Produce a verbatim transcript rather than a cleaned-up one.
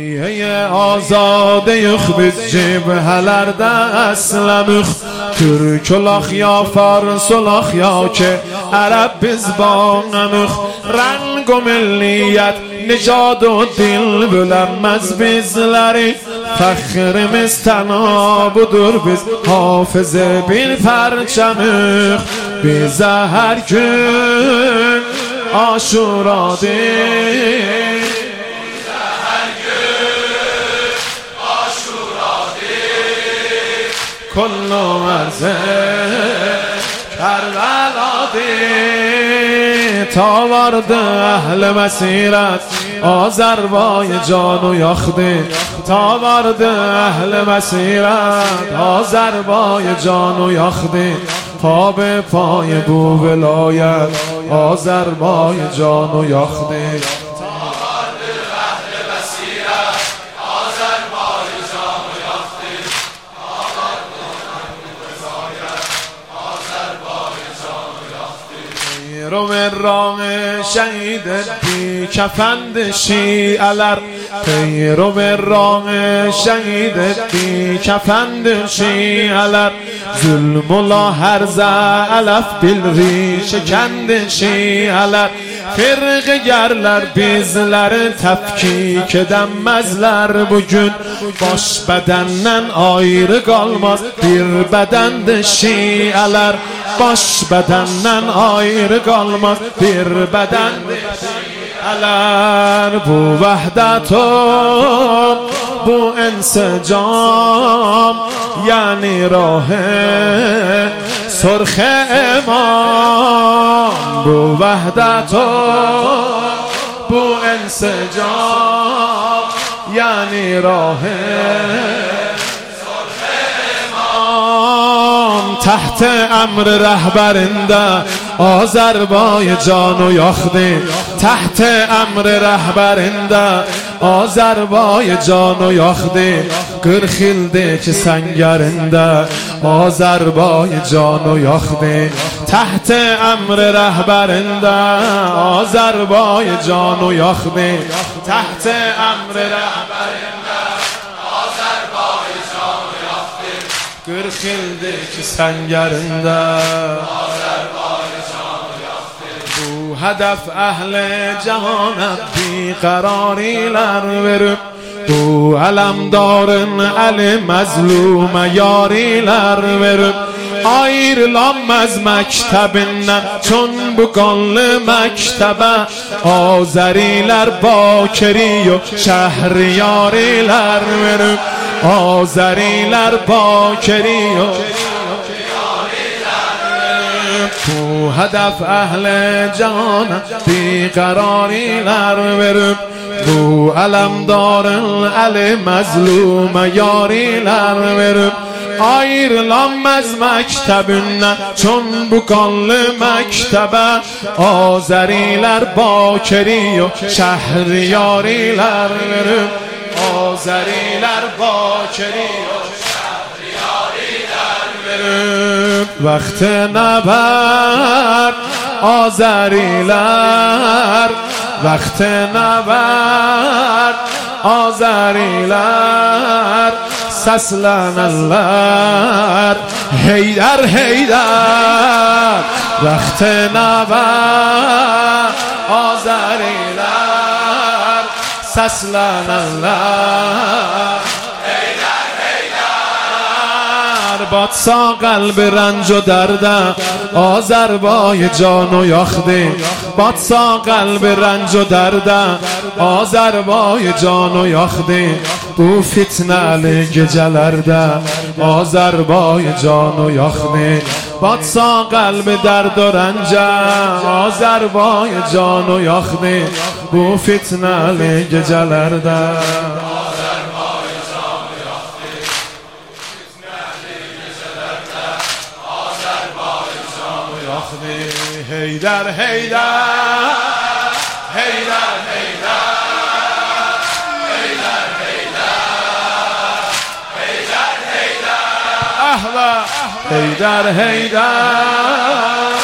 Suriye azade yukhbiz cibhelerdə əsləmüx Türk olaq ya fars olaq ya ki Ərəb biz bağəmüx Rəng o milliyyət nicad o dil bölənməz bizləri Fəxrimiz təna budur biz hafızı bir pərçəmüx Bizə hər gün aşuradır کلو مرزه کربلادی تا وارد اهل مسیرت آذربایجان و یاختی تا وارد اهل مسیرت آذربایجان و یاختی پا به پای بو ولایت آذربایجان و یاختی رو به راه شهید بی کفند شیعلر پیرو به راه شهید بی کفند شیعلر ظلم و لا هرز علف دل ری شکند شیعلر فرق gerler bizleri tefkik edemezler bugün Baş bedenden ayrı kalmaz bir bedende şialar Baş bedenden ayrı kalmaz bir bedende şialar Bu vahdet o bu ensecam yani rah سرخ امام بو وحدت و بو انسجام یعنی راه سرخ امام تحت امر رهبرنده آذربایجان و یاختی تحت امر رهبرنده آذربایجان و یاختی گرخیلده که سنگرنده آذربایجان و یاختی تحت امر رهبرنده آذربایجان و یاختی تحت امر رهبرنده آذربایجان و یاختی گرخیلده که سنگرنده هدف اهل جهان بیقراریler verip bu alemdarın eli mazlum yariler verip ayrılanmaz mektebinden çun bu kanlı mektebe Azeriler bakiri و şehriyariler verip Azeriler bakiri و bu hedef ehle cana biqarariler verip bu alemdarın eli mazlum yariler verip ayrılanmaz mektebinden çun bu kanlı mektebe Azeriler bakiri و şehriyariler verip Azeriler bakiri و وقت نبرد آذریler وقت نبرد آذریler seslenenler Heydər Heydər وقت نبرد آذریler seslenenler باتسا قلب رنج و درده آذربایجان و یاختی باتسا قلب رنج و درده آذربایجان و یاختی bu fitneli gecelerde Azerbaycan yakhni batsa kalbi derd o rence Azerbaycan yakhni bu fitneli gecelerde Heydər, Heydər, Heydər, Heydər, Heydər, Heydər, Heydər, Heydər, Heydər, Heydər.